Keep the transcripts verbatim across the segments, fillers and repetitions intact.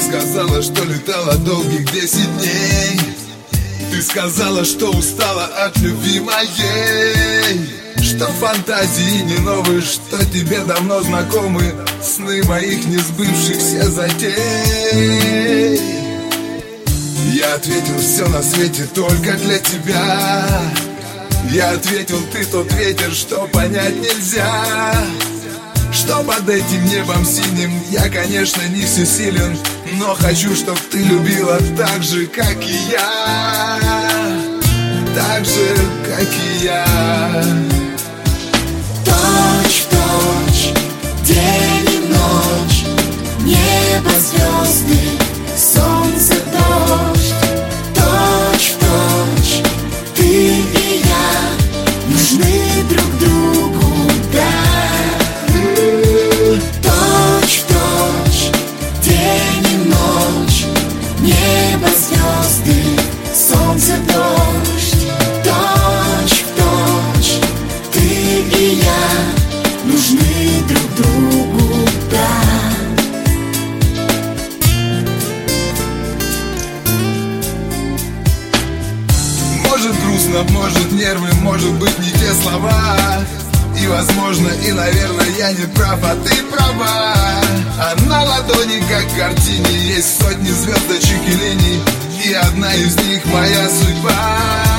сказала, что летала долгих десять дней. Ты сказала, что устала от любви моей, что фантазии не новые, что тебе давно знакомы сны моих несбывшихся затей. Я ответил: все на свете только для тебя. Я ответил: ты тот ветер, что понять нельзя, что под этим небом синим я, конечно, не всесилен, но хочу, чтоб ты любила так же, как и я, так же, как и я. Точь в точь, день и ночь, небо, звезды, солнце, дождь. Точь в точь, ты и я нужны друг другу, да. Точь в точь, день и ночь, небо, звезды, солнце, дождь. Точь в точь, ты и я нужны друг другу, да. Может грустно, может нервы, может быть не те слова. И возможно, и наверное я не прав, а ты права. А на ладони, как в картине, есть сотни звездочек и линий, и одна из них моя судьба.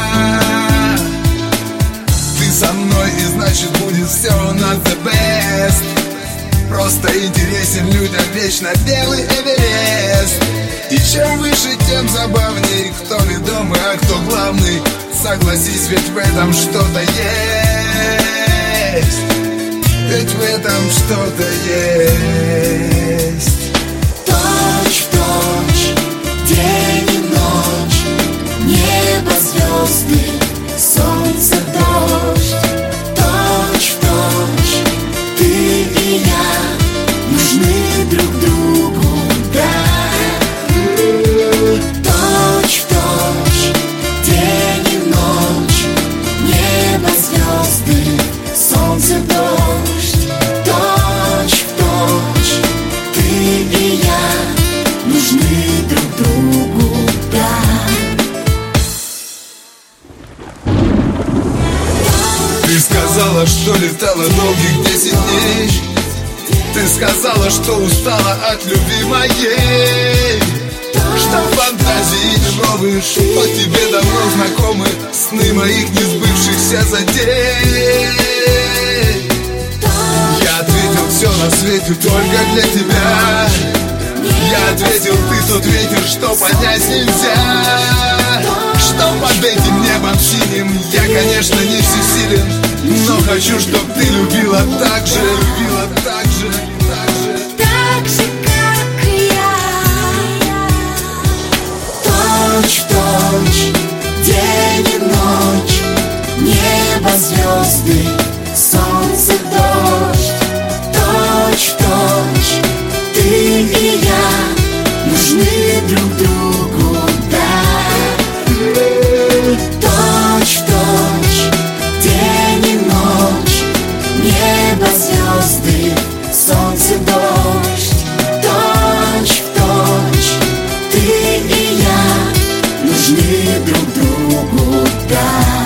Ты со мной, и значит будет все у нас the best. Просто интересен людям вечно белый Эверест. И чем выше, тем забавней, кто ведомый, а кто главный. Согласись, ведь в этом что-то есть. Ведь в этом что-то есть. Точь в точь, день и ночь, небо, звезды, солнце, дождь. Точь в точь, ты и я нужны друг другу, да. Точь в точь, день и ночь, небо, звезды, солнце, дождь. Точь в точь, ты и я нужны друг другу, да. Ты сказала, что летала долгих десять дней. Ты сказала, что устала от любви моей, что фантазии не новые, что тебе давно знакомы сны моих несбывшихся затей. Я ответил: все на свете только для тебя. Я ответил: ты тот ветер, что поднять нельзя, что под этим небом синим я, конечно, не всесилен, но хочу, чтоб ты любила так же, любила так же, так же, так же, как и я. Точь в точь, день и ночь, небо, звезды, солнце, дождь. Точь в точь, ты и я нужны друг другу, да. Точь в точь, день и ночь, небо, звезды, солнце, дождь. Точь в точь, ты и я нужны друг другу, да.